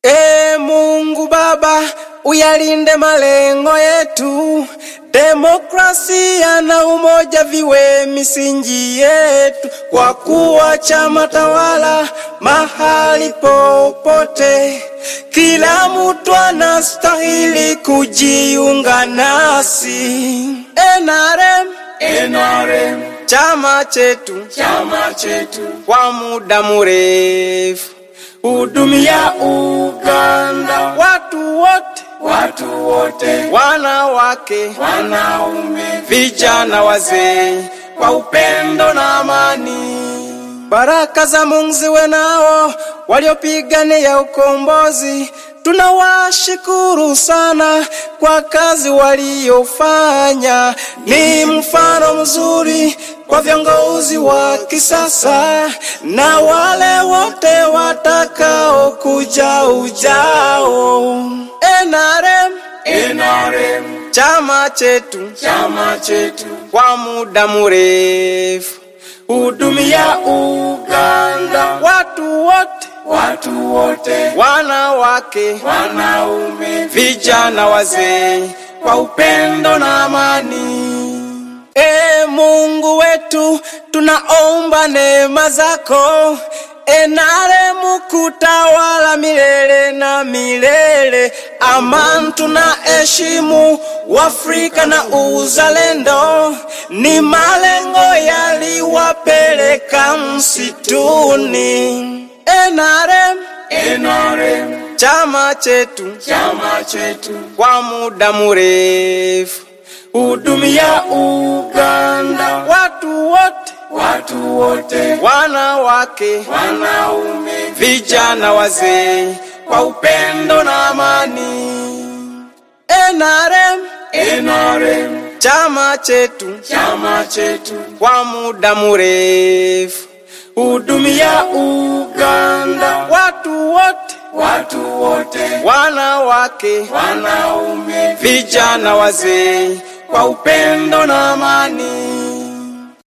Mungu Baba, uyalinde malengo yetu, demokrasia na umoja viwe misingi yetu, kwa kuwa chama tawala mahali popote, kila mtu anastahili kujiunga nasi. NRM, chama chetu kwa muda mrefu, hudumia Uganda, watu wote, wanawake, wanaume, vijana, wazee, kwa upendo na amani. Baraka za Mungu ziwe nao waliopigania ukombozi. Tunawashukuru sana kwa kazi waliofanya. Ni mfano mzuri kwa viongozi wa kisasa na wale wote watakao kuja ujao. NRM, chama chetu kwa muda mrefu, hudumia Uganda, watu wote, wanawake, wanaume, vijana, wazee, kwa upendo na amani. Mungu wetu, tunaomba neema zako, NRM kutawala milele na milele. Amani tunaheshimu Uafrika na uzalendo, ni malengo yaliwapeleka msituni. NRM, chama chetu kwa muda mrefu, hudumia Uganda, watu wote, wanawake, wanaume, vijana, wazee, kwa upendo na amani. NRM, chama chetu kwa muda mrefu, hudumia Uganda, watu wote, wanawake, wanaume, vijana, wazee, kwa upendo na amani.